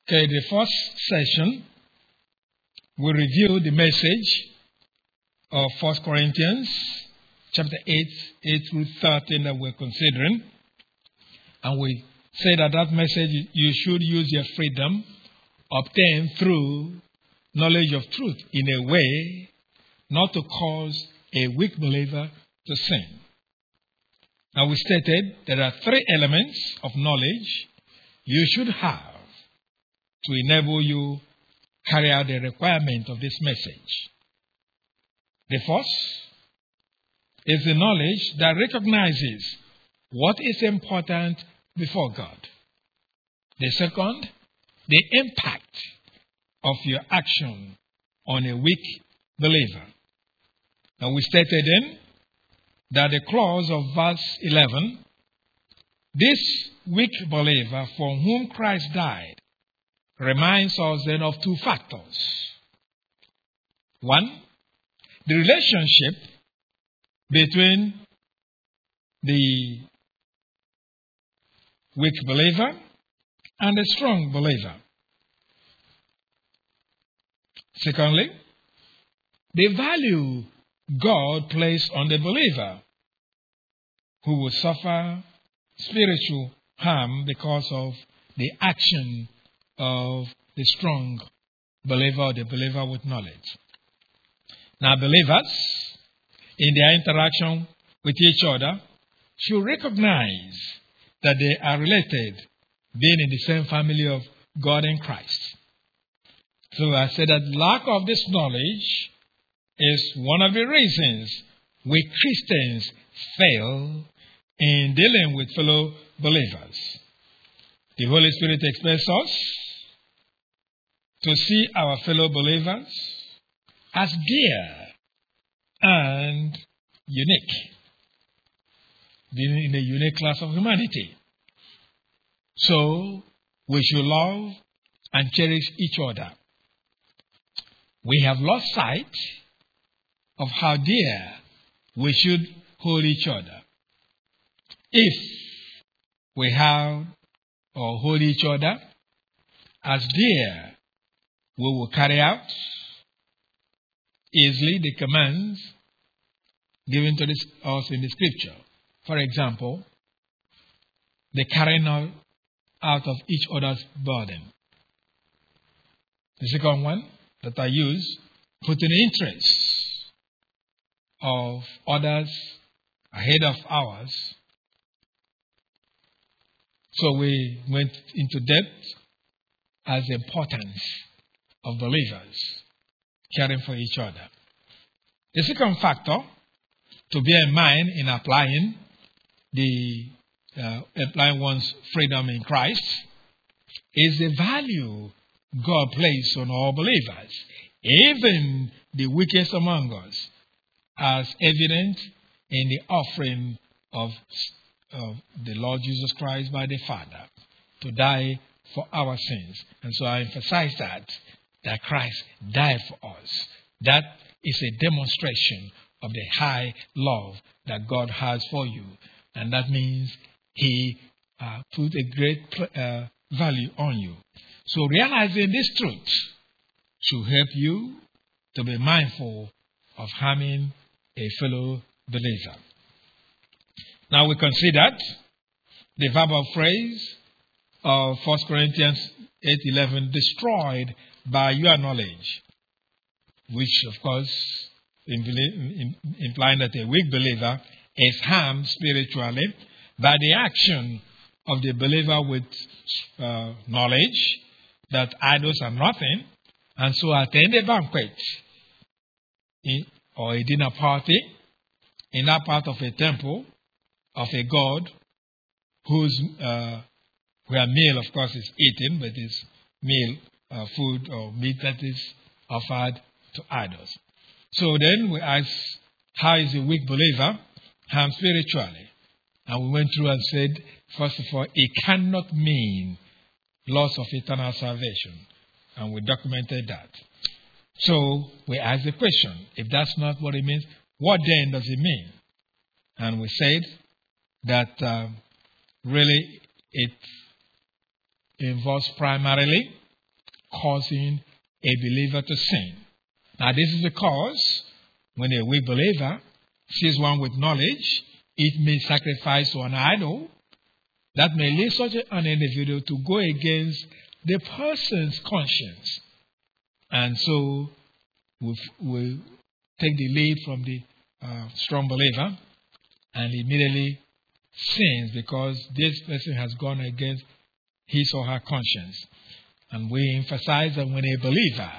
Okay, the first session, we review the message of 1 Corinthians chapter 8 through 13 that we're considering. And we say that message, you should use your freedom obtained through knowledge of truth in a way not to cause a weak believer to sin. Now we stated there are three elements of knowledge you should have to enable you carry out the requirement of this message. The first is the knowledge that recognizes what is important before God. The second, the impact of your action on a weak believer. Now we stated then that the clause of verse 11, this weak believer for whom Christ died, reminds us then of two factors. One, the relationship between the weak believer and the strong believer. Secondly, the value God placed on the believer who will suffer spiritual harm because of the action of the strong believer or the believer with knowledge. Now, believers, in their interaction with each other, should recognize that they are related, being in the same family of God in Christ. So I said that lack of this knowledge is one of the reasons we Christians fail in dealing with fellow believers. The Holy Spirit expects us to see our fellow believers as dear and unique, being in the unique class of humanity. So we should love and cherish each other. We have lost sight of how dear we should hold each other. If we have or hold each other as dear, we will carry out easily the commands given to us in the scripture. For example, the carrying out of each other's burden. The second one that I use, putting interests of others ahead of ours. So we went into depth as the importance of believers caring for each other. The second factor to bear in mind in applying one's freedom in Christ is the value God placed on all believers, even the weakest among us, as evident in the offering of the Lord Jesus Christ by the Father to die for our sins. And so I emphasize that Christ died for us. That is a demonstration of the high love that God has for you. And that means He put a great value on you. So realizing this truth should help you to be mindful of harming a fellow believer. Now we considered the verbal phrase of 1 Corinthians 8:11, destroyed by your knowledge, which of course implying that a weak believer is harmed spiritually by the action of the believer with knowledge that idols are nothing, and so attend a banquet or a dinner party in that part of a temple of a god where meal, of course, is eaten, but is meal, food or meat that is offered to idols. So then we ask, how is a weak believer harmed spiritually? And we went through and said, first of all, it cannot mean loss of eternal salvation. And we documented that. So we asked the question, if that's not what it means, what then does it mean? And we said that really it involves primarily causing a believer to sin. Now, this is because when a weak believer sees one with knowledge, it may sacrifice to an idol that may lead such an individual to go against the person's conscience. And so we'll take the lead from the strong believer and immediately sins because this person has gone against his or her conscience. And we emphasize that when a believer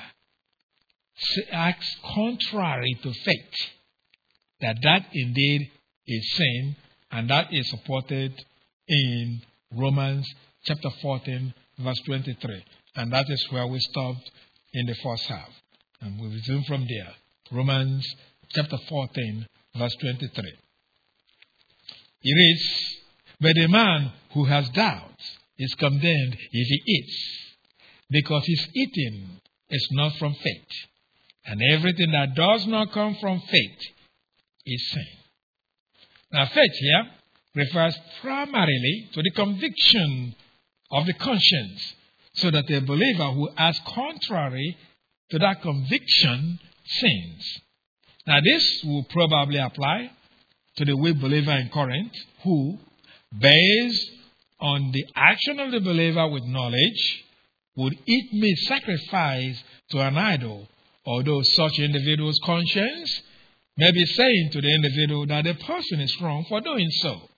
acts contrary to faith, that indeed is sin, and that is supported in Romans chapter 14, verse 23. And that is where we stopped in the first half. And we'll resume from there. Romans chapter 14, verse 23. It reads, "But the man who has doubts is condemned if he eats, because his eating is not from faith. And everything that does not come from faith is sin." Now, faith here refers primarily to the conviction of the conscience, so that a believer who acts contrary to that conviction sins. Now, this will probably apply to the weak believer in Corinth, who, based on the action of the believer with knowledge, would eat meat sacrificed to an idol, although such individual's conscience may be saying to the individual that the person is wrong for doing so.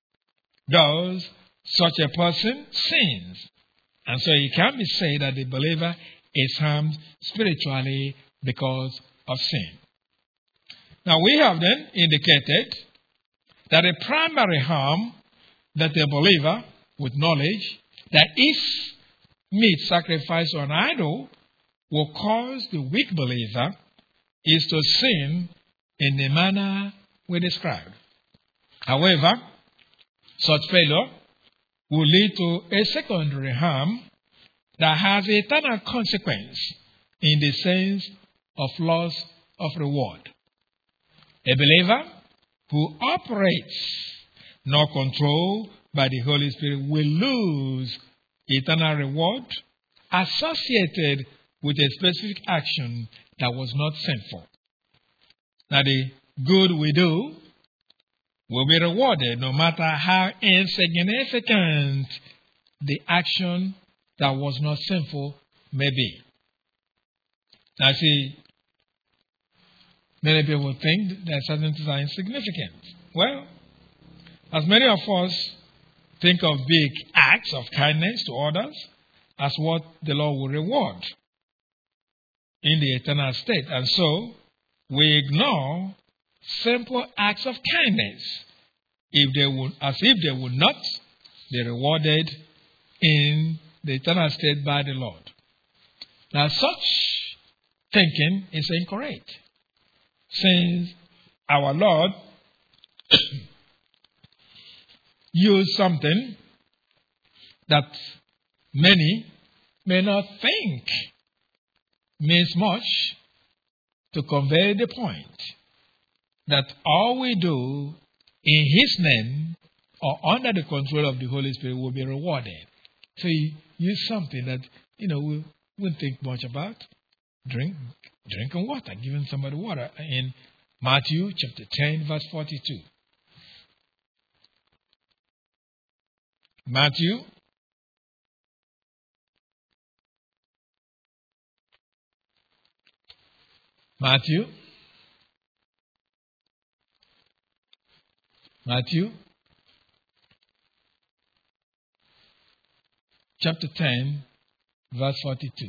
Thus, such a person sins. And so it can be said that the believer is harmed spiritually because of sin. Now, we have then indicated that the primary harm that a believer with knowledge that eats meat sacrificed to an idol will cause the weak believer is to sin in the manner we described. However, such failure will lead to a secondary harm that has eternal consequence in the sense of loss of reward. A believer who operates not controlled by the Holy Spirit will lose eternal reward associated with a specific action that was not sinful. Now, the good we do will be rewarded no matter how insignificant the action that was not sinful may be. Now, see, many people think that certain things are insignificant. Well, as many of us think of big acts of kindness to others as what the Lord will reward in the eternal state. And so, we ignore simple acts of kindness as if they would not be rewarded in the eternal state by the Lord. Now, such thinking is incorrect, since our Lord used something that many may not think means much to convey the point that all we do in His name or under the control of the Holy Spirit will be rewarded. So He used something that, we wouldn't think much about. Drinking water, giving somebody water in Matthew chapter 10, verse 42. Matthew chapter 10, verse 42.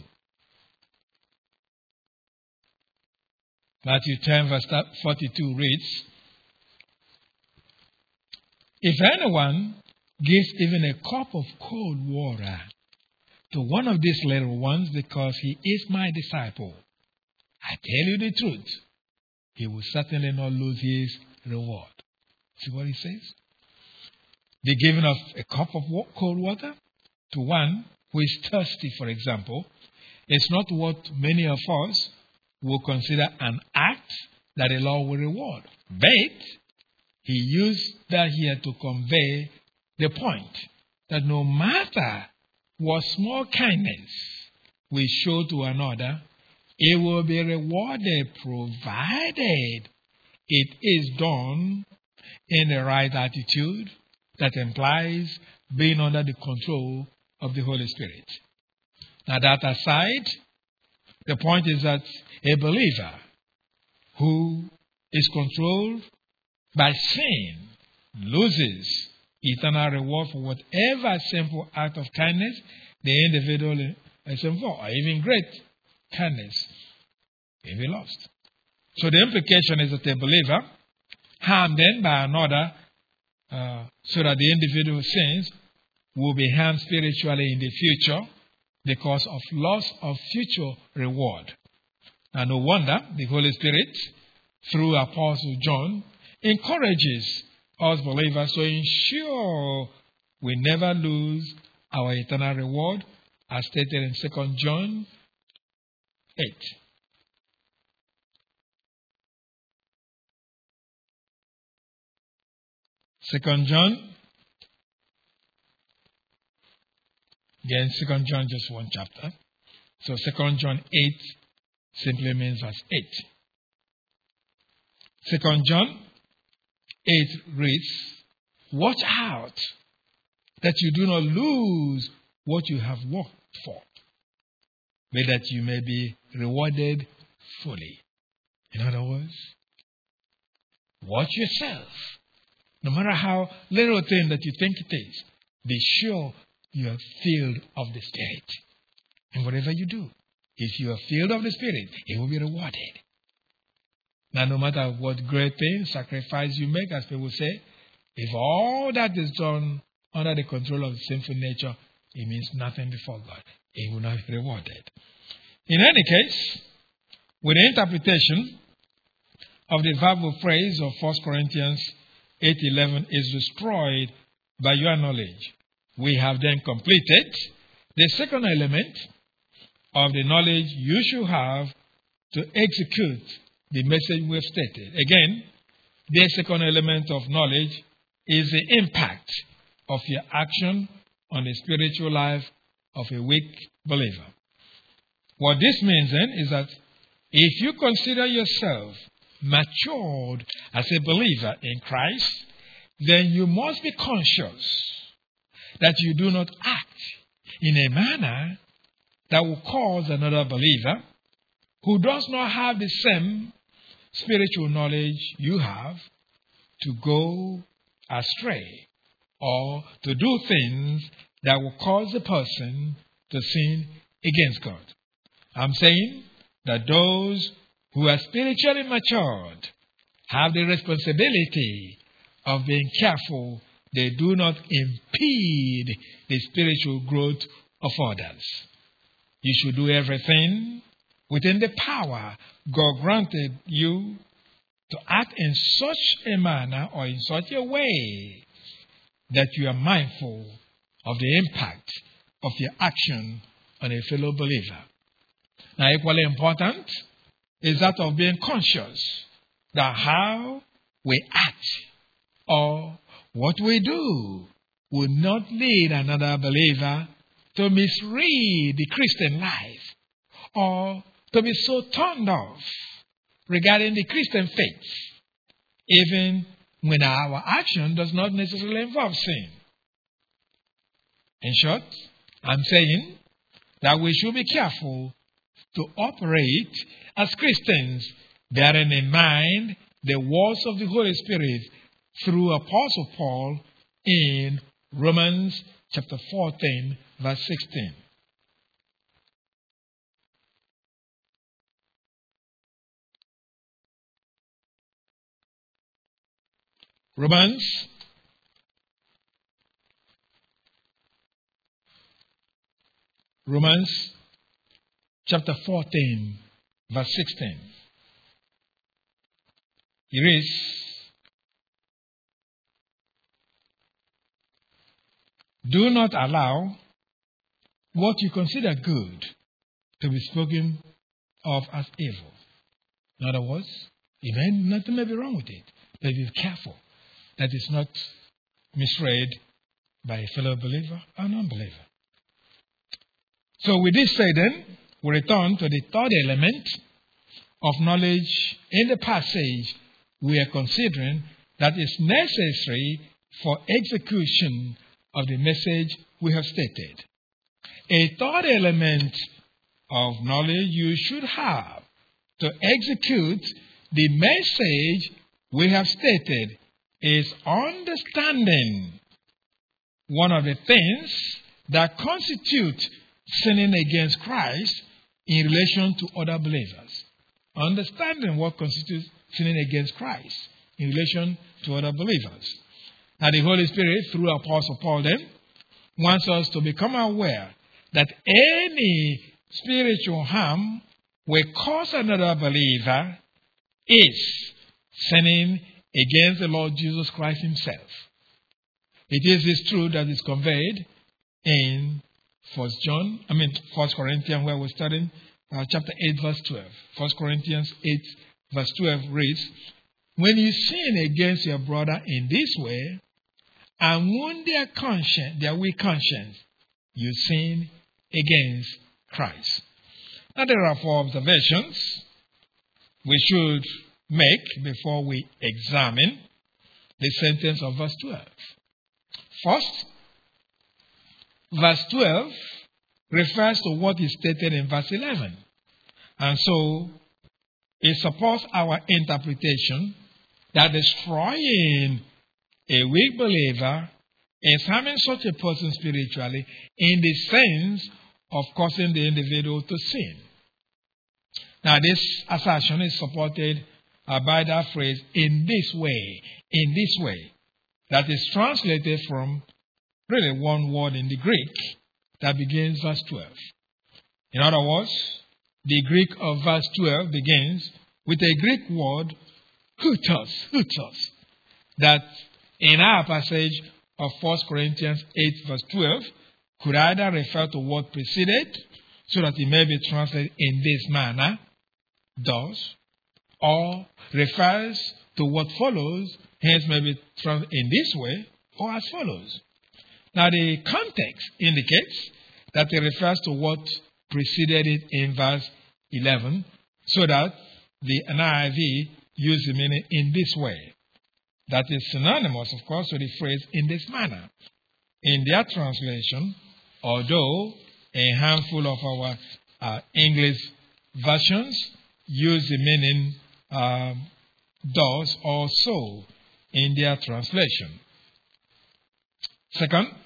Matthew 10, verse 42 reads, "If anyone gives even a cup of cold water to one of these little ones because he is my disciple, I tell you the truth, he will certainly not lose his reward." See what he says? The giving of a cup of cold water to one who is thirsty, for example, is not what many of us will consider an act that the Lord will reward. But He used that here to convey the point that no matter what small kindness we show to another, it will be rewarded provided it is done in the right attitude that implies being under the control of the Holy Spirit. Now, that aside, the point is that a believer who is controlled by sin loses eternal reward for whatever simple act of kindness the individual is involved, or even great kindness may be lost. So the implication is that a believer harmed then by another, so that the individual sins will be harmed spiritually in the future because of loss of future reward. And no wonder the Holy Spirit, through Apostle John, encourages us believers to ensure we never lose our eternal reward, as stated in 2 John 8. Second John, again, 2 John, just one chapter. So 2 John 8 simply means verse 8. 2 John 8 reads, "Watch out that you do not lose what you have worked for, but that you may be rewarded fully." In other words, watch yourself. No matter how little thing that you think it is, be sure you are filled of the Spirit. And whatever you do, if you are filled of the Spirit, it will be rewarded. Now, no matter what great thing, sacrifice you make, as people say, if all that is done under the control of the sinful nature, it means nothing before God. It will not be rewarded. In any case, with the interpretation of the verbal phrase of 1 Corinthians 8:11 is destroyed by your knowledge, we have then completed the second element of the knowledge you should have to execute the message we have stated. Again, the second element of knowledge is the impact of your action on the spiritual life of a weak believer. What this means then is that if you consider yourself matured as a believer in Christ, then you must be conscious that you do not act in a manner that will cause another believer who does not have the same spiritual knowledge you have to go astray or to do things that will cause the person to sin against God. I'm saying that those who are spiritually matured have the responsibility of being careful they do not impede the spiritual growth of others. You should do everything within the power God granted you to act in such a manner or in such a way that you are mindful of the impact of your action on a fellow believer. Now, equally important is that of being conscious that how we act or what we do will not lead another believer to misread the Christian life or to be so turned off regarding the Christian faith, even when our action does not necessarily involve sin. In short, I'm saying that we should be careful to operate as Christians, bearing in mind the words of the Holy Spirit through Apostle Paul in Romans chapter 14, verse 16. Romans chapter 14, verse 16. It reads, "Do not allow what you consider good to be spoken of as evil." In other words, nothing may be wrong with it, but be careful that it's not misread by a fellow believer or non-believer. So with this said then, we return to the third element of knowledge in the passage we are considering that is necessary for execution of the message we have stated. A third element of knowledge you should have to execute the message we have stated is understanding one of the things that constitute sinning against Christ in relation to other believers. Understanding what constitutes sinning against Christ in relation to other believers. Now the Holy Spirit, through Apostle Paul then, wants us to become aware that any spiritual harm will cause another believer is sinning against the Lord Jesus Christ himself. It is this truth that is conveyed in 1 Corinthians, where we're studying chapter 8, verse 12. 1 Corinthians 8, verse 12 reads, "When you sin against your brother in this way, and wound their conscience, their weak conscience, you sin against Christ." Now there are 4 observations we should make before we examine the sentence of verse 12. First, verse 12 refers to what is stated in verse 11. And so, it supports our interpretation that destroying a weak believer is harming such a person spiritually in the sense of causing the individual to sin. Now, this assertion is supported by that phrase, in this way, that is translated from really one word in the Greek that begins verse 12. In other words, the Greek of verse 12 begins with a Greek word, hutos, that in our passage of 1 Corinthians 8 verse 12 could either refer to what preceded, so that it may be translated in this manner, thus, or refers to what follows, hence may be translated in this way, or as follows. Now the context indicates that it refers to what preceded it in verse 11, so that the NIV uses the meaning in this way. That is synonymous, of course, with the phrase in this manner. In their translation, although a handful of our English versions use the meaning thus or so in their translation. Second,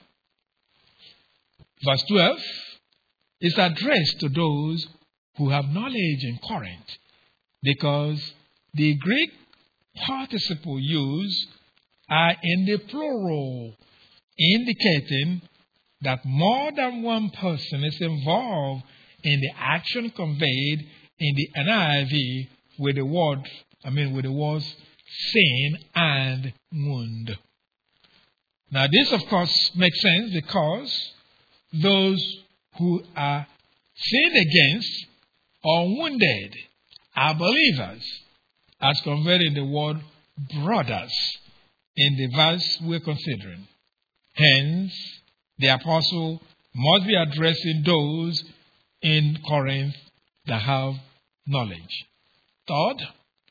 verse 12 is addressed to those who have knowledge in Corinth, because the Greek participle used are in the plural, indicating that more than one person is involved in the action conveyed in the NIV with the words sin and wound. Now this, of course, makes sense because those who are sinned against or wounded are believers, as conveyed in the word brothers in the verse we're considering. Hence, the apostle must be addressing those in Corinth that have knowledge. Third,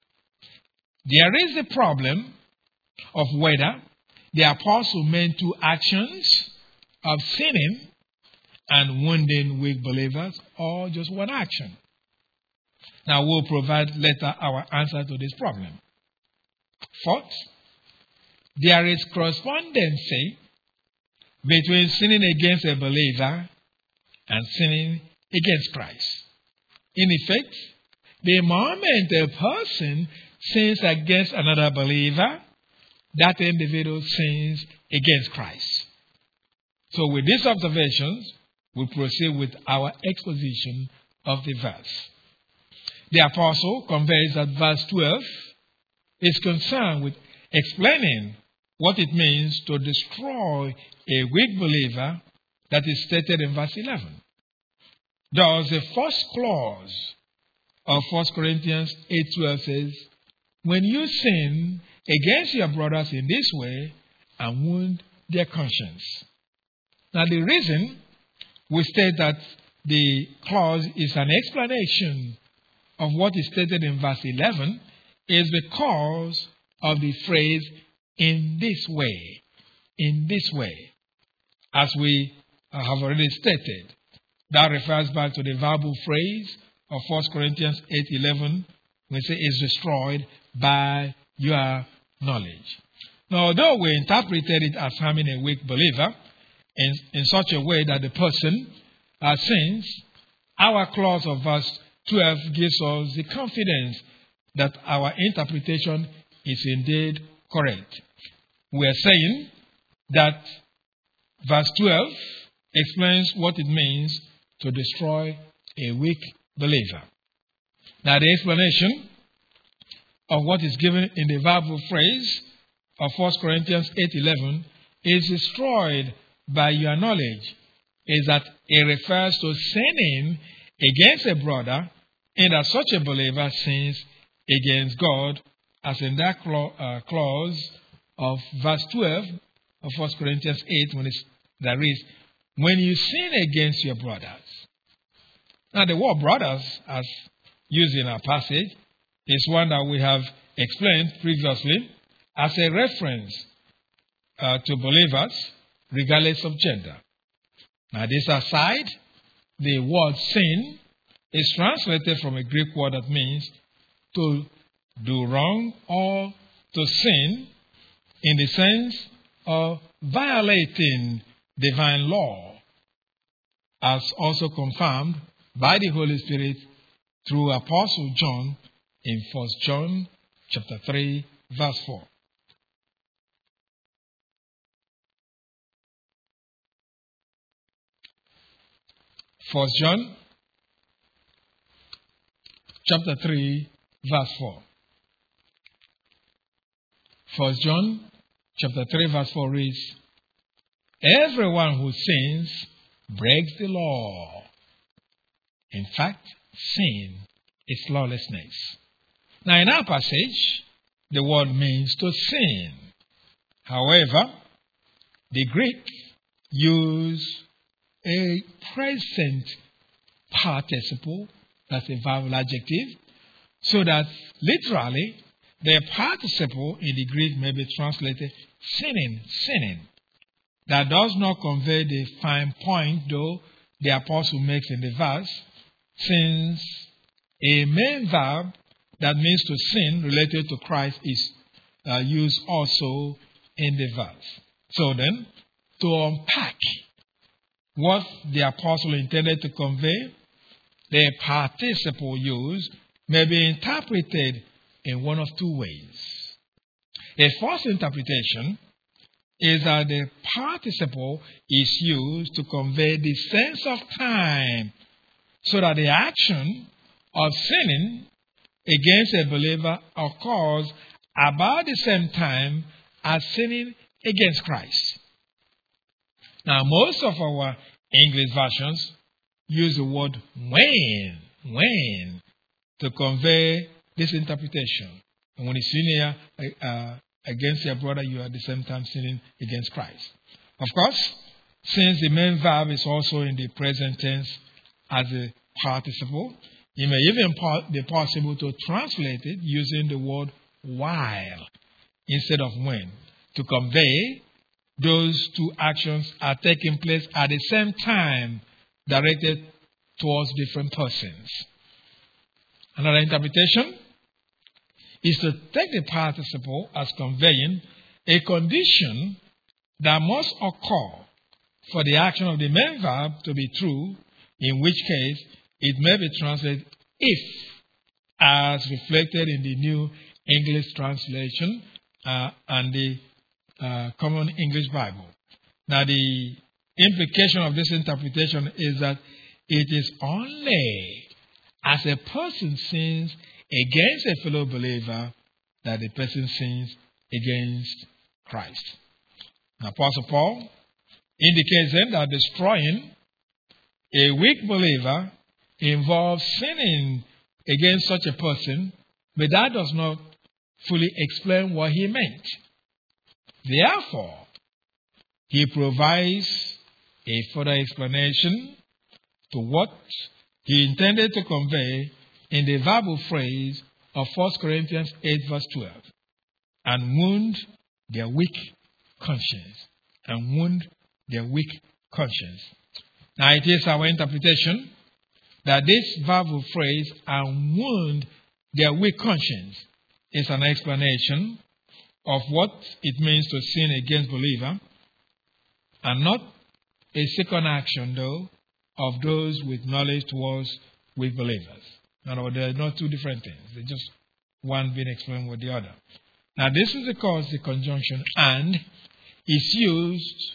there is the problem of whether the apostle meant 2 actions of sinning and wounding weak believers, or just 1 action. Now, we'll provide later our answer to this problem. Fourth, there is correspondency between sinning against a believer and sinning against Christ. In effect, the moment a person sins against another believer, that individual sins against Christ. So with these observations, we proceed with our exposition of the verse. The apostle conveys that verse 12 is concerned with explaining what it means to destroy a weak believer that is stated in verse 11. Thus, the first clause of 1 Corinthians 8:12 says, "When you sin against your brothers in this way and wound their conscience." Now, the reason we state that the clause is an explanation of what is stated in verse 11 is because of the phrase in this way. In this way. As we have already stated, that refers back to the verbal phrase of 1 Corinthians 8:11, we say is destroyed by your knowledge. Now, although we interpreted it as harming a weak believer in such a way that the person sins, our clause of verse 12 gives us the confidence that our interpretation is indeed correct. We are saying that verse 12 explains what it means to destroy a weak believer. Now, the explanation of what is given in the verbal phrase of 1 Corinthians 8:11 is destroyed by your knowledge, is that it refers to sinning against a brother, and that such a believer sins against God, as in that clause of verse 12 of 1 Corinthians 8, when there is, when you sin against your brothers. Now, the word brothers, as used in our passage, is one that we have explained previously as a reference to believers, regardless of gender. Now, this aside, the word sin is translated from a Greek word that means to do wrong or to sin in the sense of violating divine law, as also confirmed by the Holy Spirit through Apostle John in 1 John chapter 3, verse 4. First John chapter 3, verse 4. 1 John chapter 3, verse 4 reads, everyone who sins breaks the law. In fact, sin is lawlessness. Now, in our passage, the word means to sin. However, the Greek use a present participle, that's a verbal adjective, so that literally the participle in the Greek may be translated sinning, sinning. That does not convey the fine point, though, the apostle makes in the verse, since a main verb that means to sin related to Christ is used also in the verse. So then, to unpack what the apostle intended to convey, the participle used may be interpreted in one of two ways. A first interpretation is that the participle is used to convey the sense of time, so that the action of sinning against a believer occurs about the same time as sinning against Christ. Now, most of our English versions use the word when to convey this interpretation. And when you sin here against your brother, you are at the same time sinning against Christ. Of course, since the main verb is also in the present tense as a participle, it may even be possible to translate it using the word while instead of when, to convey those two actions are taking place at the same time, directed towards different persons. Another interpretation is to take the participle as conveying a condition that must occur for the action of the main verb to be true, in which case it may be translated if, as reflected in the New English Translation and the Common English Bible. Now, the implication of this interpretation is that it is only as a person sins against a fellow believer that the person sins against Christ. Now, Apostle Paul indicates then that destroying a weak believer involves sinning against such a person, but that does not fully explain what he meant. Therefore, he provides a further explanation to what he intended to convey in the verbal phrase of 1 Corinthians 8 verse 12, and wound their weak conscience. And wound their weak conscience. Now it is our interpretation that this verbal phrase, and wound their weak conscience, is an explanation of what it means to sin against believer, and not a second action, though, of those with knowledge towards weak believers. In other words, they are not two different things. They're just one being explained with the other. Now, this is because the conjunction "and" is used,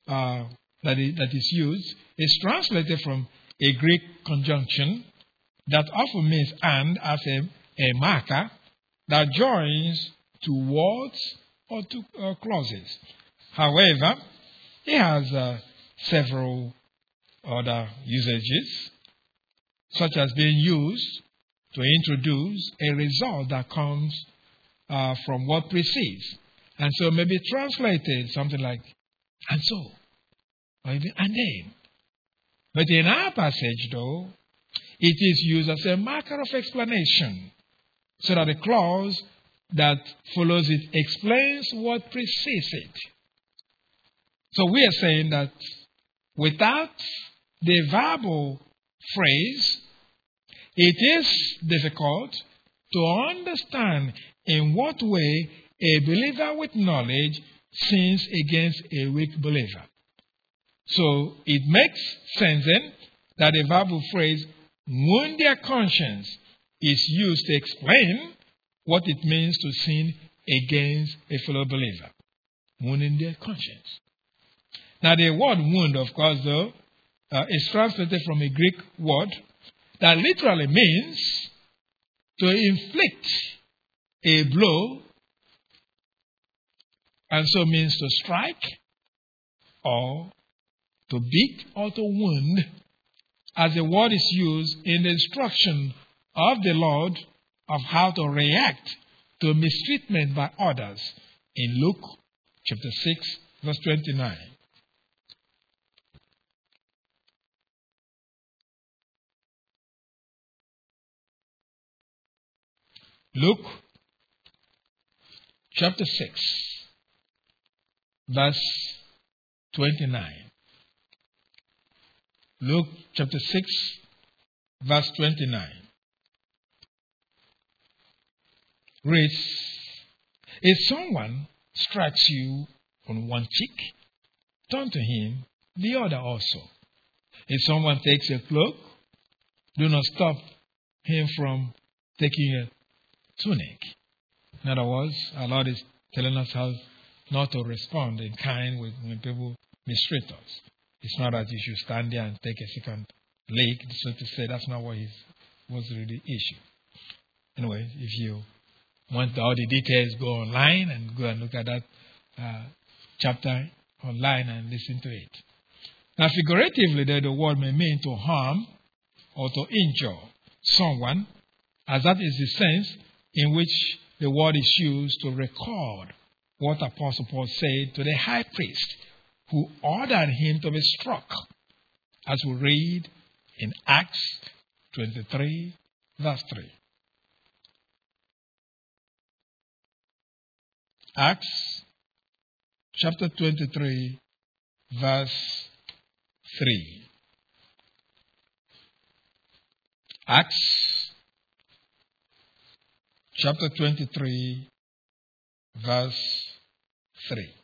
is translated from a Greek conjunction that often means "and" as a marker that joins two words or two clauses. However, it has several other usages, such as being used to introduce a result that comes from what precedes. And so may be translated something like "and so," or even "and then." But in our passage, though, it is used as a marker of explanation, so that the clause that follows it explains what precedes it. So we are saying that without the verbal phrase, it is difficult to understand in what way a believer with knowledge sins against a weak believer. So it makes sense then that the verbal phrase "wound their conscience" is used to explain what it means to sin against a fellow believer. Wounding their conscience. Now the word "wound," of course, though, is translated from a Greek word that literally means to inflict a blow, and so means to strike or to beat or to wound, as the word is used in the instruction of the Lord of how to react to mistreatment by others in Luke chapter 6 verse 29. Luke chapter 6 verse 29. Luke chapter 6 verse 29 reads, "If someone strikes you on one cheek, turn to him the other also. If someone takes your cloak, do not stop him from taking your tunic." In other words, our Lord is telling us how not to respond in kind when people mistreat us. It's not that you should stand there and take a second leg, so to say. That's not what was really the issue. Anyway, if you want all the details, go online and go and look at that chapter online and listen to it. Now, figuratively, the word may mean to harm or to injure someone, as that is the sense in which the word is used to record what Apostle Paul said to the high priest, who ordered him to be struck, as we read in Acts 23, verse 3. Acts chapter 23, verse 3. Acts chapter 23, verse 3.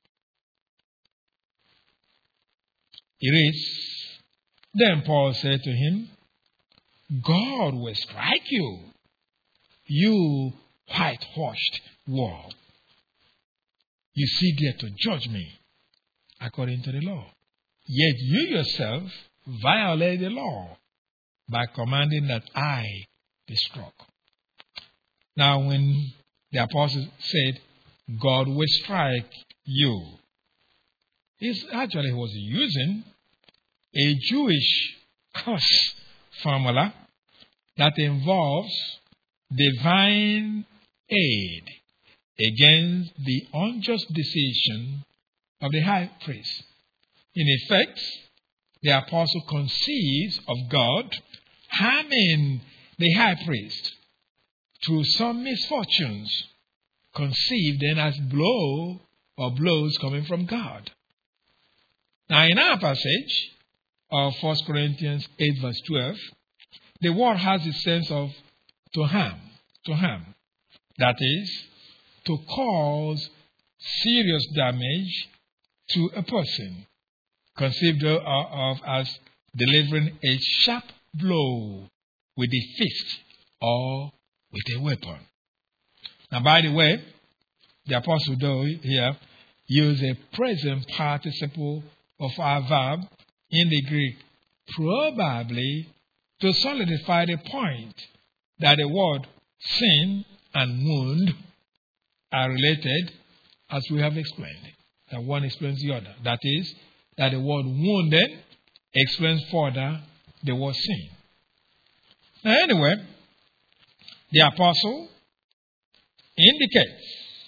It reads, "Then Paul said to him, God will strike you, you whitewashed wall. You sit there to judge me according to the law. Yet you yourself violate the law by commanding that I be struck." Now, when the apostle said, God will strike you, he was using a Jewish curse formula that involves divine aid against the unjust decision of the high priest. In effect, the apostle conceives of God harming the high priest through some misfortunes conceived then as blows coming from God. Now, in our passage of 1 Corinthians 8 verse 12, the word has the sense of to harm. That is, to cause serious damage to a person, conceived of as delivering a sharp blow with a fist or with a weapon. Now, by the way, the apostle here use a present participle of our verb in the Greek, probably to solidify the point that the word sin and wound are related, as we have explained. That one explains the other. That is, that the word wounded explains further the word sin. Now, anyway, the apostle indicates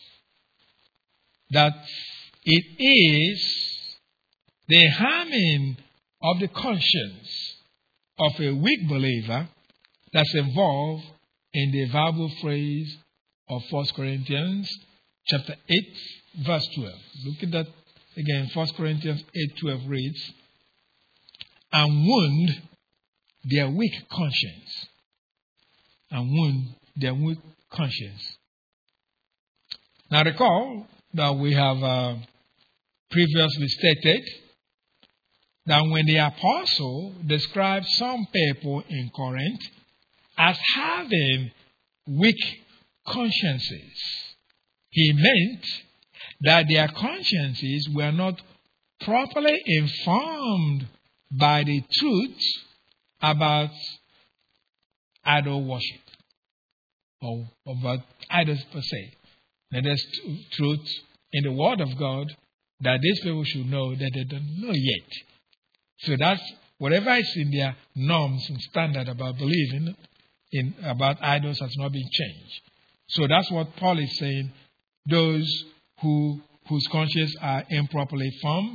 that it is the harming of the conscience of a weak believer that's involved in the verbal phrase of 1 Corinthians chapter 8, verse 12. Look at that again. 1 Corinthians 8:12 reads, and wound their weak conscience. And wound their weak conscience. Now recall that we have previously stated that when the apostle described some people in Corinth as having weak consciences, he meant that their consciences were not properly informed by the truth about idol worship or about idols per se. Now, there's truth in the Word of God that these people should know that they don't know yet. So that's whatever is in their norms and standard about believing in about idols has not been changed. So that's what Paul is saying. Those whose consciences are improperly formed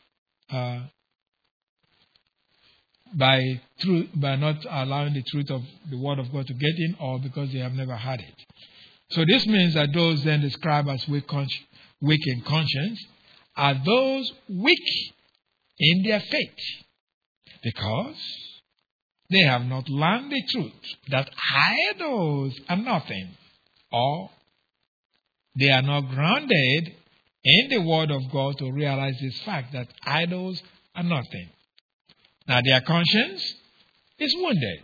by not allowing the truth of the Word of God to get in, or because they have never had it. So this means that those then described as weak in conscience are those weak in their faith, because they have not learned the truth that idols are nothing, or they are not grounded in the Word of God to realize this fact that idols are nothing. Now their conscience is wounded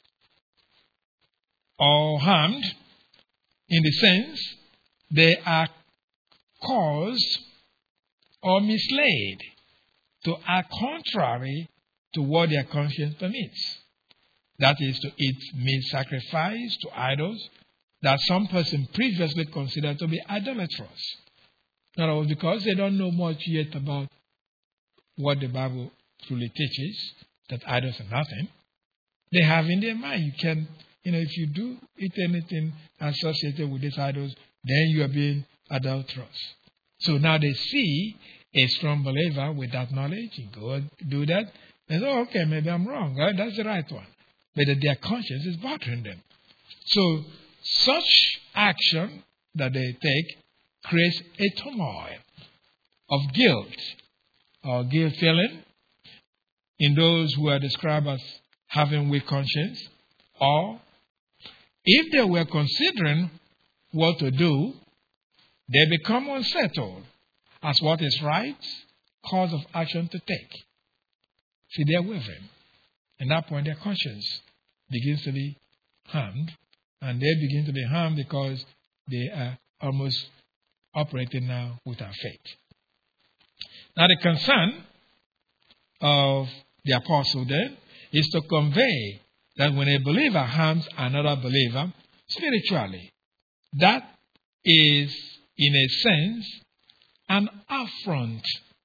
or harmed in the sense they are caused or misled to act contrary to what their conscience permits. That is, to eat meat sacrificed to idols that some person previously considered to be idolatrous. In other words, because they don't know much yet about what the Bible truly teaches, that idols are nothing, they have in their mind, you can, if you do eat anything associated with these idols, then you are being adulterous. So now they see a strong believer with that knowledge, you go and do that, and say, okay, maybe I'm wrong, right? That's the right one. But their conscience is bothering them. So such action that they take creates a turmoil of guilt or guilt feeling in those who are described as having weak conscience, or if they were considering what to do, they become unsettled as what is right course of action to take. See, they're wavering. At that point, their conscience begins to be harmed, and they begin to be harmed because they are almost operating now without faith. Now, the concern of the apostle then is to convey that when a believer harms another believer spiritually, that is, in a sense, an affront,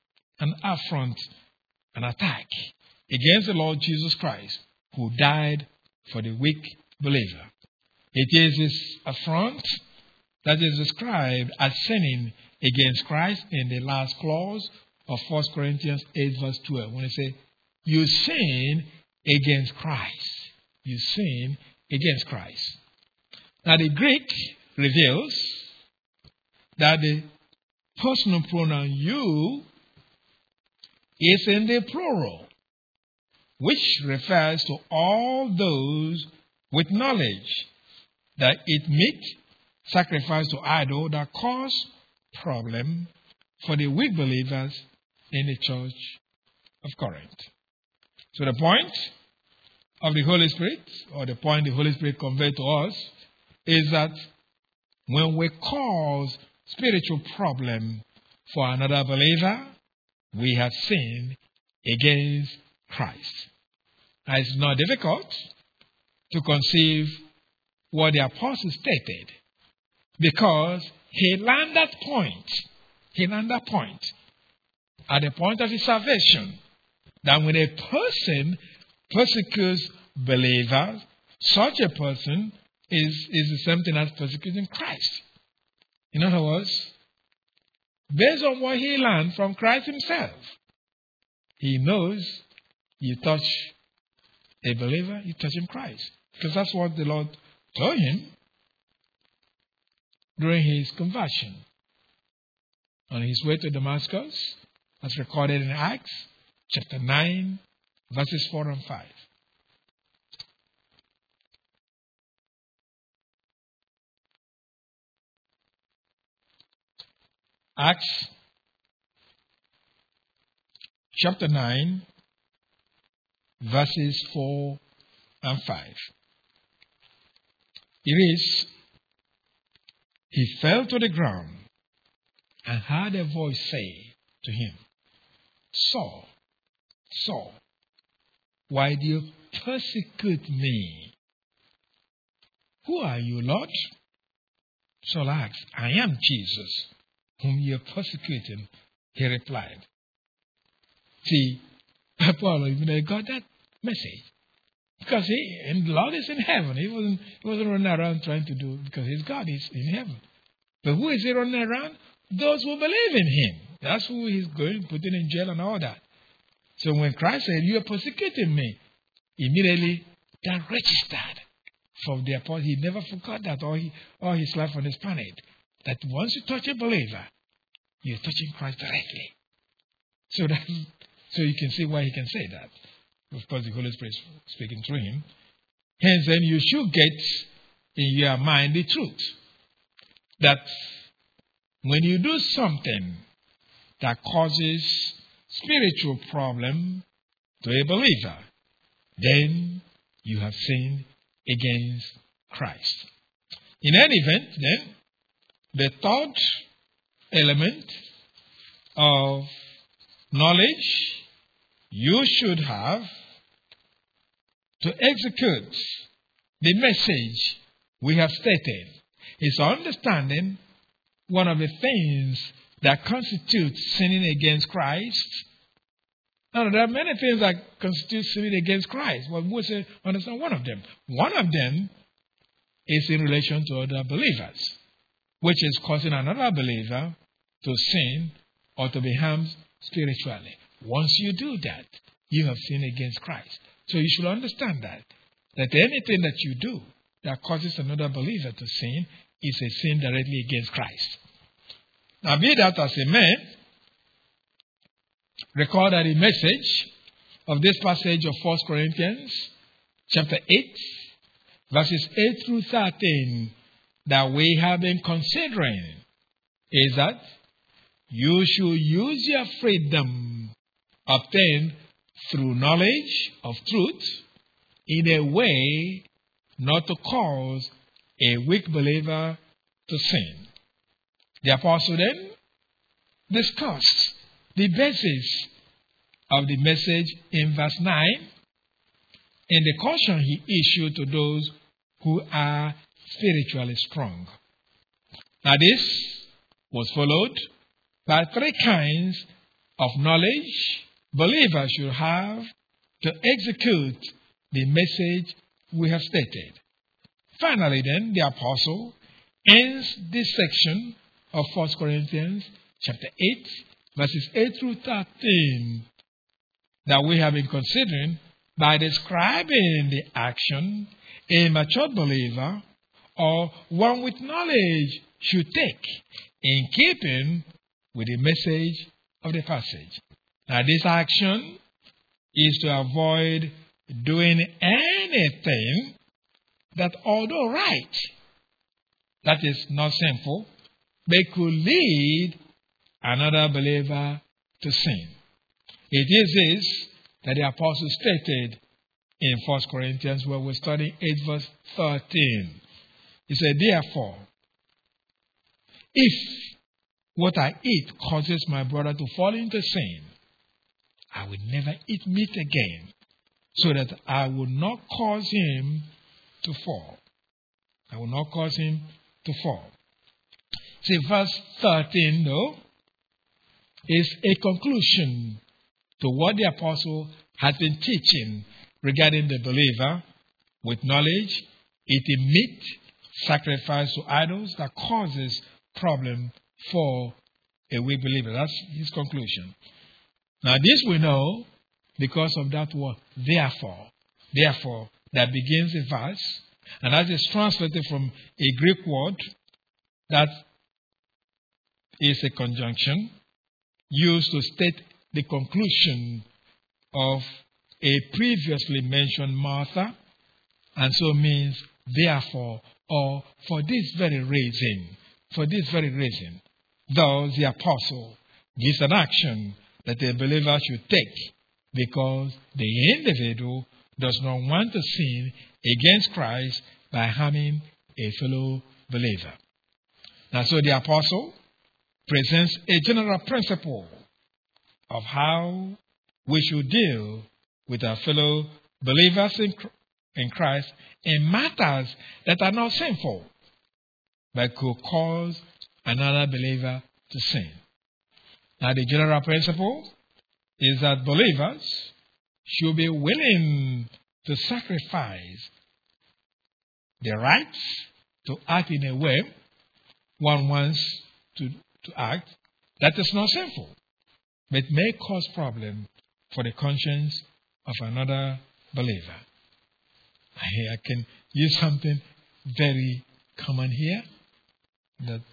an attack against the Lord Jesus Christ, who died for the weak believer. It is this affront that is described as sinning against Christ in the last clause of 1 Corinthians 8 verse 12. When they say, you sin against Christ. You sin against Christ. Now the Greek reveals that the personal pronoun you is in the plural, which refers to all those with knowledge that it meat sacrifice to idol that cause problem for the weak believers in the church of Corinth. So the point of the Holy Spirit, or the point the Holy Spirit conveyed to us, is that when we cause spiritual problem for another believer, we have sinned against Christ. Now, it's not difficult to conceive what the apostle stated, because he learned that point. He learned that point at the point of his salvation, that when a person persecutes believers, such a person is the same thing as persecuting Christ. In other words, based on what he learned from Christ himself, he knows you touch a believer, you touch him Christ. Because that's what the Lord told him during his conversion. On his way to Damascus, as recorded in Acts chapter 9, verses 4 and 5. Acts chapter 9, verses 4 and 5. It is, he fell to the ground and heard a voice say to him, Saul, Saul, why do you persecute me? Who are you, Lord? Saul asked, I am Jesus, whom you are persecuting. He replied. See, Paul got that message. Because and the Lord is in heaven. He wasn't running around trying to do, because his God is in heaven. But who is he running around? Those who believe in him. That's who he's going, putting in jail and all that. So when Christ said, you are persecuting me, immediately that registered from the apostle. He never forgot that all his life on this planet. That once you touch a believer, you're touching Christ directly. So you can see why he can say that. Of course, the Holy Spirit is speaking through him. Hence, then you should get in your mind the truth that when you do something that causes spiritual problem to a believer, then you have sinned against Christ. In any event, then, the third element of knowledge you should have to execute the message we have stated is understanding one of the things that constitutes sinning against Christ. Now, there are many things that constitute sinning against Christ. But we'll say, understand one of them. One of them is in relation to other believers, which is causing another believer to sin or to be harmed spiritually. Once you do that, you have sinned against Christ. So you should understand that anything that you do that causes another believer to sin is a sin directly against Christ. Now, be that as it may, recall that the message of this passage of 1 Corinthians chapter 8, verses 8 through 13, that we have been considering is that you should use your freedom obtained through knowledge of truth in a way not to cause a weak believer to sin. The apostle then discussed the basis of the message in verse 9 in the caution he issued to those who are spiritually strong. Now this was followed by three kinds of knowledge believers should have to execute the message we have stated. Finally then, the apostle ends this section of 1 Corinthians chapter 8, verses 8 through 13 that we have been considering by describing the action a mature believer or one with knowledge should take in keeping with the message of the passage. Now, this action is to avoid doing anything that, although right, that is not sinful, but could lead another believer to sin. It is this that the apostle stated in 1 Corinthians, where we're studying 8 verse 13. He said, therefore, if what I eat causes my brother to fall into sin, I will never eat meat again, so that I will not cause him to fall. I will not cause him to fall. See, verse 13, though, is a conclusion to what the apostle has been teaching regarding the believer with knowledge, eating meat, sacrifice to idols that causes problem for a weak believer. That's his conclusion. Now, this we know because of that word, therefore. Therefore, that begins the verse, and that is translated from a Greek word that is a conjunction used to state the conclusion of a previously mentioned matter, and so means therefore, or for this very reason. For this very reason. Thus, the apostle gives an action that a believer should take because the individual does not want to sin against Christ by harming a fellow believer. Now, so the apostle presents a general principle of how we should deal with our fellow believers in Christ in matters that are not sinful, but could cause another believer to sin. Now, the general principle is that believers should be willing to sacrifice their rights to act in a way one wants to act that is not sinful, but may cause problem for the conscience of another believer. I can use something very common here that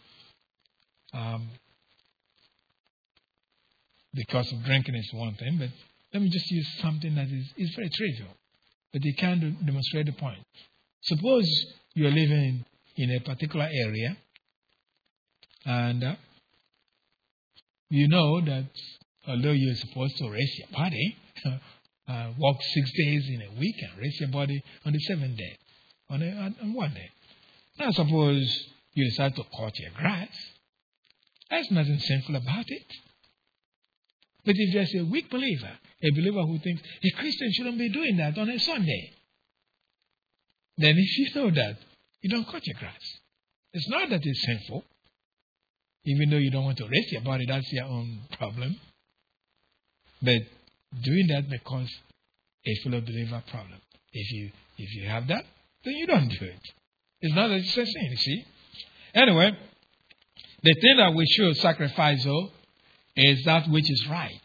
because of drinking is one thing, but let me just use something that is very trivial, but it can demonstrate the point. Suppose you're living in a particular area, and you know that although you're supposed to raise your body, work 6 days in a week and raise your body on the 7th day, on one day. Now suppose you decide to cut your grass. There's nothing sinful about it. But if there's a weak believer, a believer who thinks a Christian shouldn't be doing that on a Sunday, then if you know that, you don't cut your grass. It's not that it's sinful. Even though you don't want to raise your body, that's your own problem. But doing that may cause a fellow believer problem. If you have that, then you don't do it. It's not that it's a sin, you see. Anyway, the thing that we should sacrifice, though, is that which is right.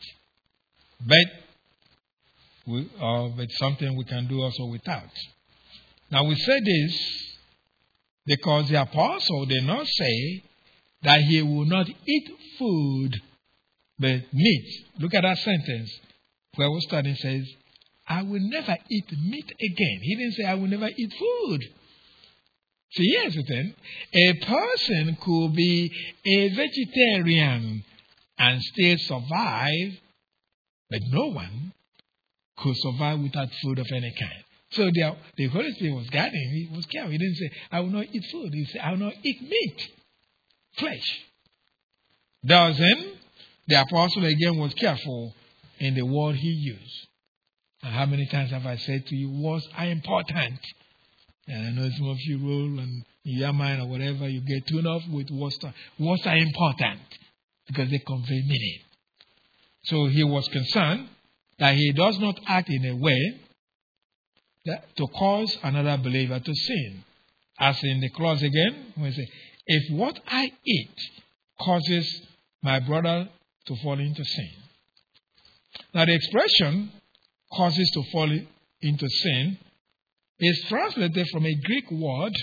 But something we can do also without. Now we say this because the apostle did not say that he will not eat food but meat. Look at that sentence where we're studying says, I will never eat meat again. He didn't say I will never eat food. See, here's the thing. A person could be a vegetarian and still survive, but no one could survive without food of any kind. So the Holy Spirit was guiding him. He was careful. He didn't say, I will not eat food. He said, I will not eat meat, flesh. Then the apostle again was careful in the word he used. And how many times have I said to you, words are important? And I know some of you roll and in your mind or whatever, you get tuned off with words. Words are important because they convey meaning. So he was concerned that he does not act in a way that to cause another believer to sin. As in the clause again, when we say, if what I eat causes my brother to fall into sin. Now, the expression causes to fall into sin is translated from a Greek word,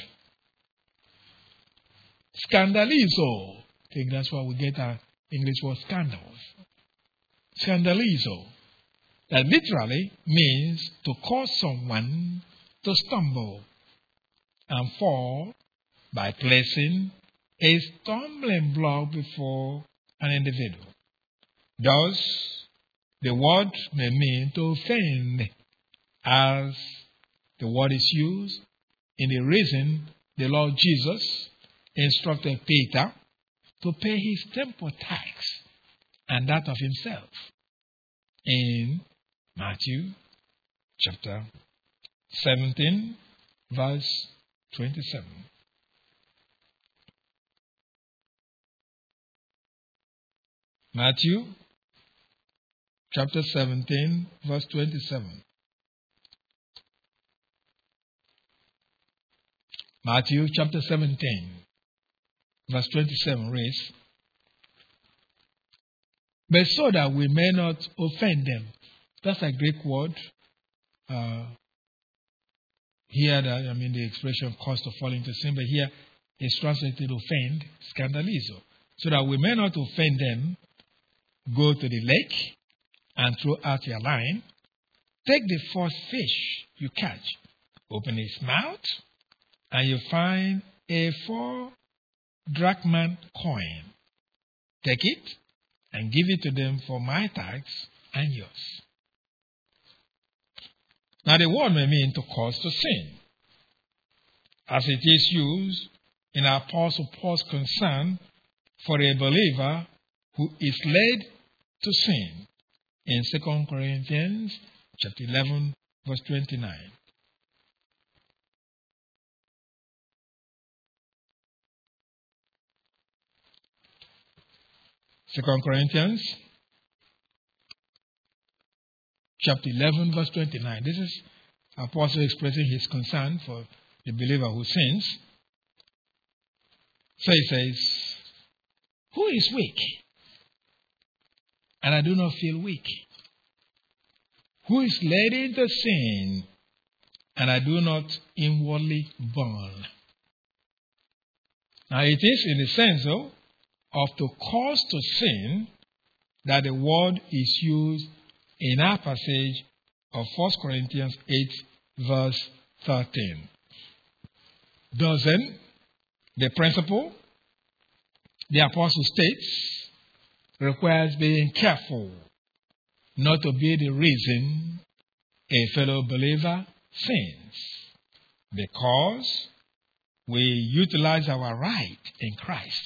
scandalizo. I think that's where we get our English word scandals. Scandalizo. That literally means to cause someone to stumble and fall by placing a stumbling block before an individual. Thus, the word may mean to offend, as the word is used in the reason the Lord Jesus instructed Peter to pay his temple tax and that of himself in Matthew chapter 17, verse 27. Matthew chapter 17, verse 27. Matthew chapter 17, verse 27 reads, "But so that we may not offend them." That's a Greek word. Here, the expression caused to fall into sin, but here it's translated offend, scandalizo. So that we may not offend them, go to the lake and throw out your line. Take the first fish you catch, open its mouth, and you find a 4 drachma coin. Take it and give it to them for my tax and yours. Now, the word may mean to cause to sin, as it is used in Apostle Paul's concern for a believer who is led to sin in 2 Corinthians chapter 11, verse 29. Second Corinthians chapter 11, verse 29. This is Apostle expressing his concern for the believer who sins. So he says, "Who is weak? And I do not feel weak. Who is led into sin? And I do not inwardly burn." Now it is in the sense, though, of to cause to sin that the word is used in our passage of 1 Corinthians 8, verse 13. Doesn't the principle the apostle states requires being careful not to be the reason a fellow believer sins, because we utilize our right in Christ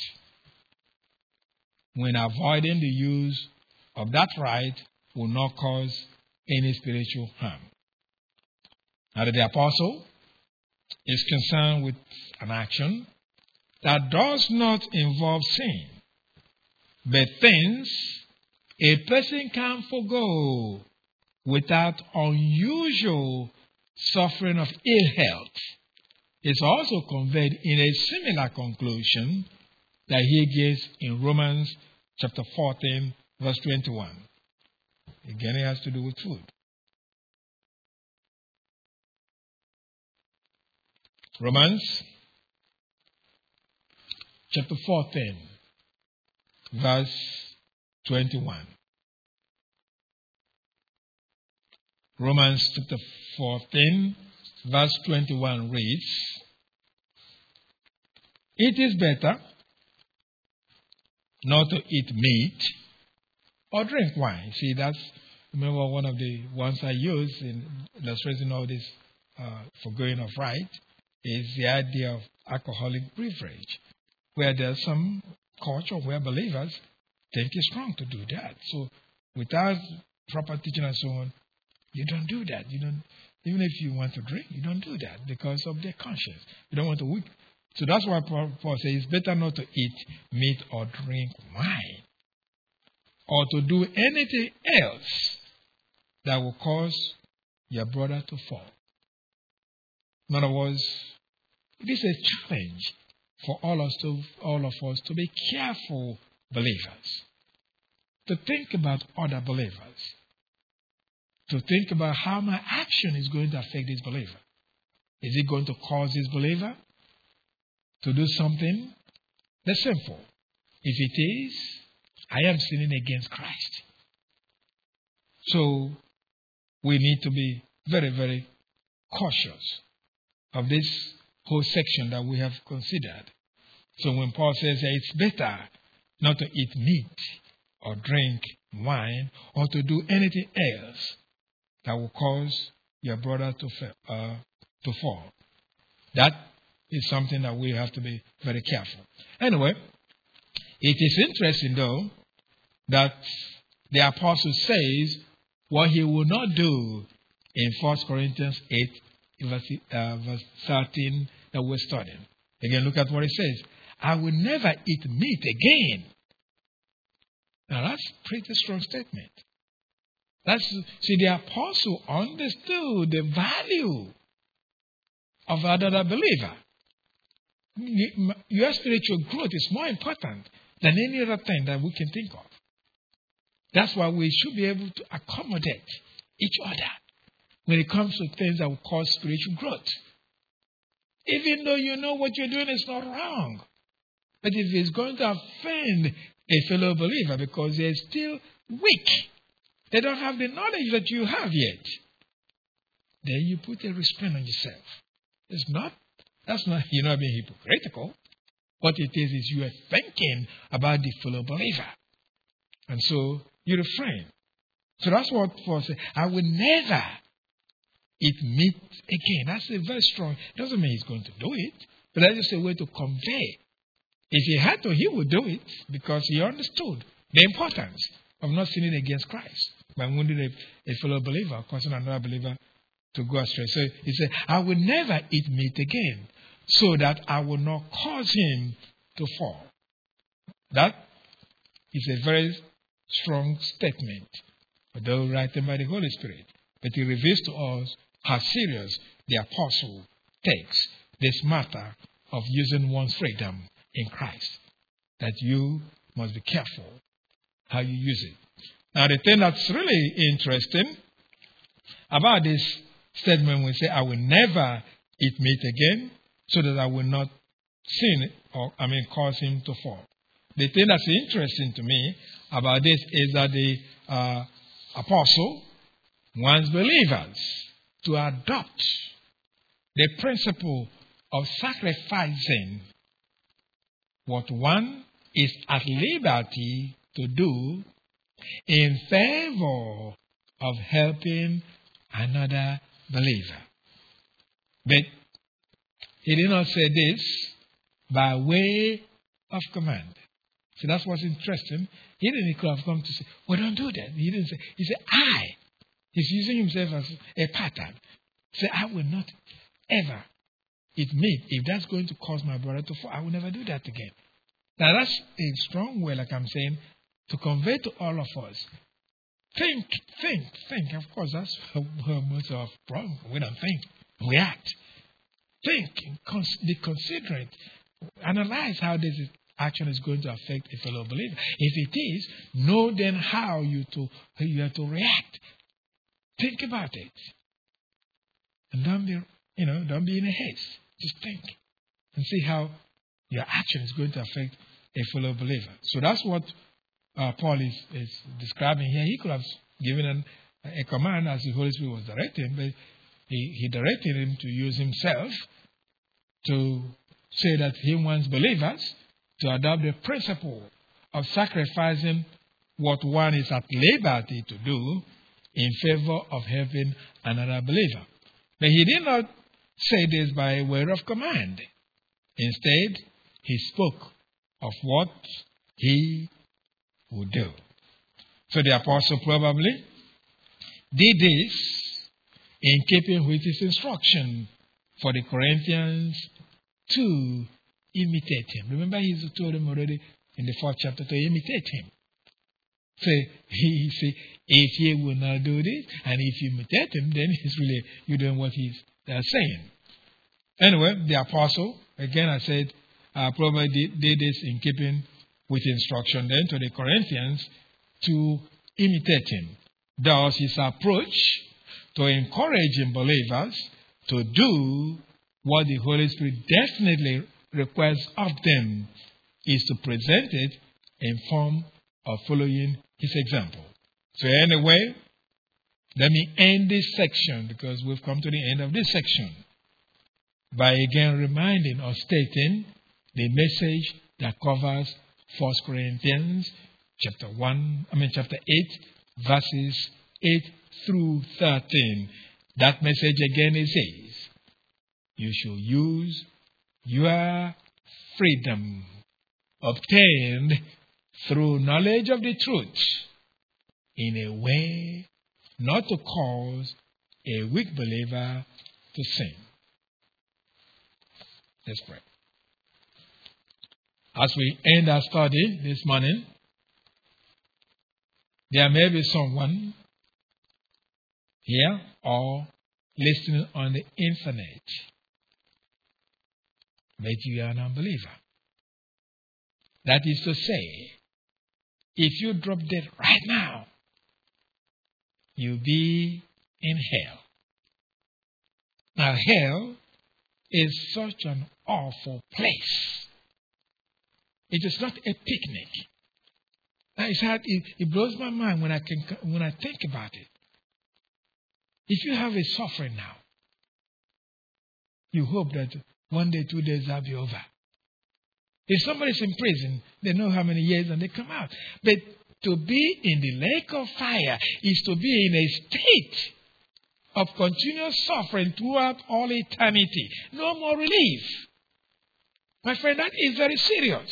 when avoiding the use of that right will not cause any spiritual harm. Now, the apostle is concerned with an action that does not involve sin, but things a person can forego without unusual suffering of ill health. Is also conveyed in a similar conclusion that he gives in Romans chapter 14, verse 21. Again, it has to do with food. Romans chapter 14, verse 21. Romans chapter 14, verse 21 reads, "It is better not to eat meat or drink wine." See, remember one of the ones I use in illustrating all this forgoing of right is the idea of alcoholic beverage, where there's some culture where believers think it's wrong to do that. So without proper teaching and so on, you don't do that. You don't, even if you want to drink, you don't do that because of their conscience. You don't want to weak. So that's why Paul says it's better not to eat meat or drink wine, or to do anything else that will cause your brother to fall. In other words, it is a challenge for all of us to be careful believers, to think about other believers, to think about how my action is going to affect this believer. Is it going to cause this believer to do something that's sinful? If it is, I am sinning against Christ. So we need to be very, very cautious of this whole section that we have considered. So when Paul says that it's better not to eat meat or drink wine or to do anything else that will cause your brother to fall, that is something that we have to be very careful. Anyway, it is interesting though that the apostle says what he will not do in 1 Corinthians 8, verse 13 that we're studying. Again, look at what it says. I will never eat meat again. Now that's a pretty strong statement. See, the apostle understood the value of another believer. Your spiritual growth is more important than any other thing that we can think of. That's why we should be able to accommodate each other when it comes to things that will cause spiritual growth. Even though you know what you're doing is not wrong. But if it's going to offend a fellow believer because they're still weak, they don't have the knowledge that you have yet, then you put a restraint on yourself. You're not being hypocritical. What it is you are thinking about the fellow believer. And so you refrain. So that's what Paul said. I will never eat meat again. That's a very strong. It doesn't mean he's going to do it, but that's just a way to convey. If he had to, he would do it because he understood the importance of not sinning against Christ by wounding a fellow believer, causing another believer to go astray. So he said, I will never eat meat again so that I will not cause him to fall. That is a very strong statement, although written by the Holy Spirit. But it reveals to us how serious the apostle takes this matter of using one's freedom in Christ. That you must be careful how you use it. Now, the thing that's really interesting about this statement, we say, I will never eat meat again so that I will not sin cause him to fall. The thing that's interesting to me about this is that the apostle wants believers to adopt the principle of sacrificing what one is at liberty to do in favor of helping another believer. But he did not say this by way of command. So that's what's interesting. He didn't have come to say, well, don't do that. He didn't say. He said, I. He's using himself as a pattern. Say, I will not ever eat meat. If that's going to cause my brother to fall, I will never do that again. Now, that's a strong way, like I'm saying, to convey to all of us. Think. Of course, that's most of our problem. We don't think. We act. Think. Be considerate. Analyze how this action is going to affect a fellow believer. If it is, know then how you have to react. Think about it. And don't be in a haste. Just think. And see how your action is going to affect a fellow believer. So that's what Paul is describing here. He could have given a command as the Holy Spirit was directing him, but he directed him to use himself to say that he wants believers to adopt the principle of sacrificing what one is at liberty to do in favor of helping another believer. But he did not say this by word of command. Instead, he spoke of what he would do. So the apostle probably did this in keeping with his instruction for the Corinthians to imitate him. Remember, he told them already in the 4th chapter to imitate him. So he said, if you will not do this, and if you imitate him, then it's really you doing what he's saying. Anyway, the apostle, again I said, probably did this in keeping with instruction then to the Corinthians to imitate him. Thus, his approach to encouraging believers to do what the Holy Spirit definitely requires of them is to present it in form of following his example. So anyway, let me end this section, because we've come to the end of this section, by again reminding or stating the message that covers 1 Corinthians chapter 8, verses 8 through 13. That message again, it says, you should use your freedom obtained through knowledge of the truth in a way not to cause a weak believer to sin. Let's pray. As we end our study this morning, there may be someone here or listening on the internet. Maybe you are an unbeliever. That is to say, if you drop dead right now, you'll be in hell. Now, hell is such an awful place. It is not a picnic. Now, it blows my mind when I think about it. If you have a suffering now, you hope that 1 day, 2 days, that'll be over. If somebody's in prison, they know how many years and they come out. But to be in the lake of fire is to be in a state of continuous suffering throughout all eternity. No more relief. My friend, that is very serious.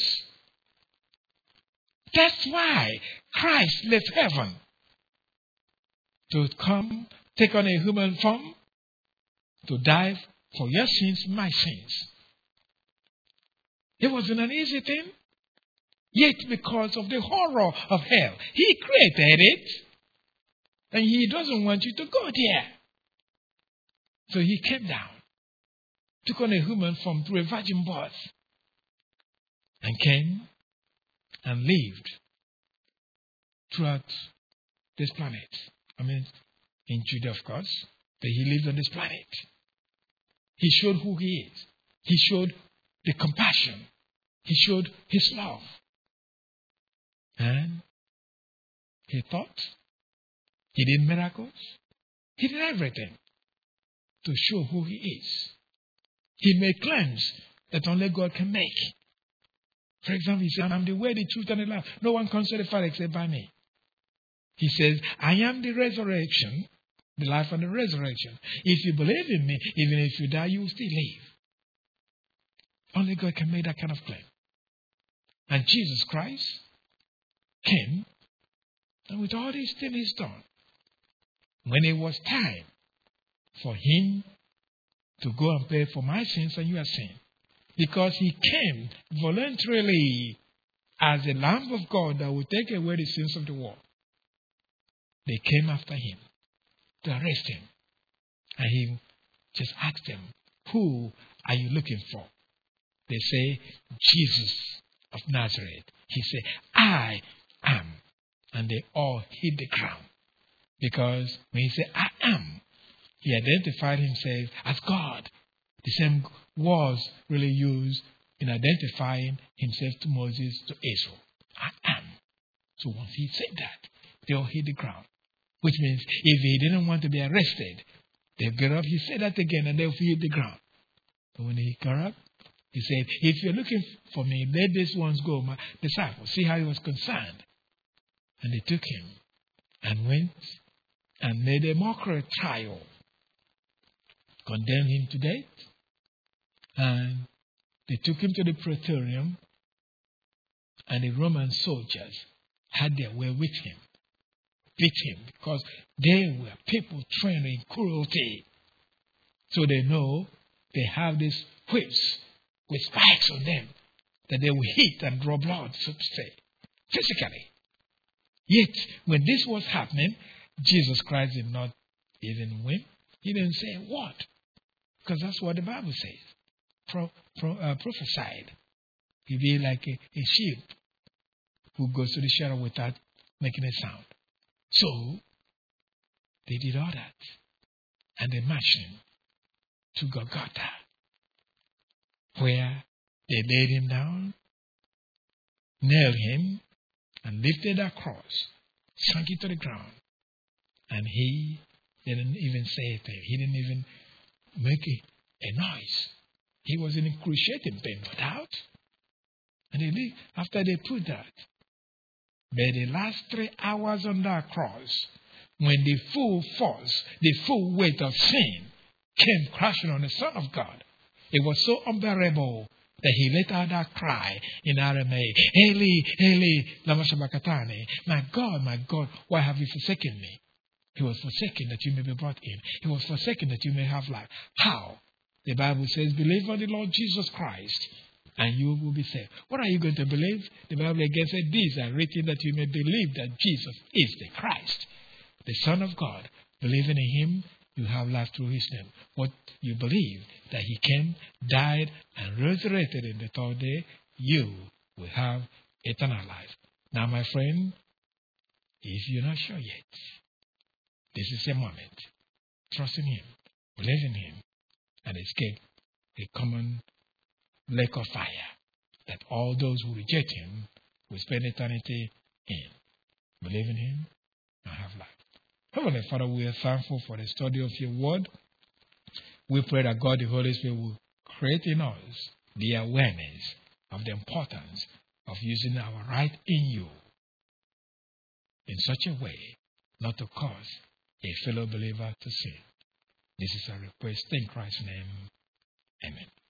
That's why Christ left heaven to come, take on a human form, to die for your sins, my sins. It wasn't an easy thing. Yet, because of the horror of hell, he created it, and he doesn't want you to go there. So he came down, took on a human form through a virgin birth, and came and lived throughout this planet. In Judea, of course, but he lived on this planet. He showed who he is. He showed the compassion. He showed his love. And he taught. He did miracles. He did everything to show who he is. He made claims that only God can make. For example, he said, I'm the way, the truth, and the life. No one comes to the Father except by me. He says, I am the resurrection, the life and the resurrection. If you believe in me, even if you die, you will still live. Only God can make that kind of claim. And Jesus Christ came, and with all these things he's done, when it was time for him to go and pay for my sins and your sin, because he came voluntarily as the Lamb of God that would take away the sins of the world, they came after him to arrest him. And he just asked them, who are you looking for? They say, Jesus of Nazareth. He said, I am. And they all hit the ground. Because when he said, I am, he identified himself as God. The same was really used in identifying himself to Moses, to Israel. I am. So once he said that, they all hit the ground. Which means if he didn't want to be arrested, they'll get up. He said that again and they'll hit the ground. But when he got up, he said, if you're looking for me, let these ones go, my disciples. See how he was concerned. And they took him and went and made a mockery trial. Condemned him to death. And they took him to the praetorium. And the Roman soldiers had their way with him. Beat him because they were people trained in cruelty. So they know they have these whips with spikes on them that they will hit and draw blood, so to say, physically. Yet, when this was happening, Jesus Christ did not even win. He didn't say what, because that's what the Bible says. Prophesied. He'd be like a sheep who goes to the shadow without making a sound. So, They did all that. And they marched him to Golgotha, where they laid him down, nailed him, and lifted that cross, sank it to the ground. And he didn't even say a thing. He didn't even make a noise. He was in excruciating pain, no doubt. And after they put that, by the last 3 hours on that cross, when the full force, the full weight of sin came crashing on the Son of God, it was so unbearable that he let out that cry in Aramaic, Eli, Eli, lama sabachthani, my God, why have you forsaken me? He was forsaken that you may be brought in. He was forsaken that you may have life. How? The Bible says, believe on the Lord Jesus Christ, and you will be saved. What are you going to believe? The Bible again said, these are written that you may believe that Jesus is the Christ, the Son of God. Believing in him, you have life through his name. What you believe, that he came, died, and resurrected in the third day, you will have eternal life. Now, my friend, if you're not sure yet, this is a moment. Trust in him, believe in him, and escape a common lake of fire that all those who reject him will spend eternity in. Believe in him and have life. Heavenly Father, we are thankful for the study of your word. We pray that God the Holy Spirit will create in us the awareness of the importance of using our right in you in such a way not to cause a fellow believer to sin. This is our request in Christ's name. Amen.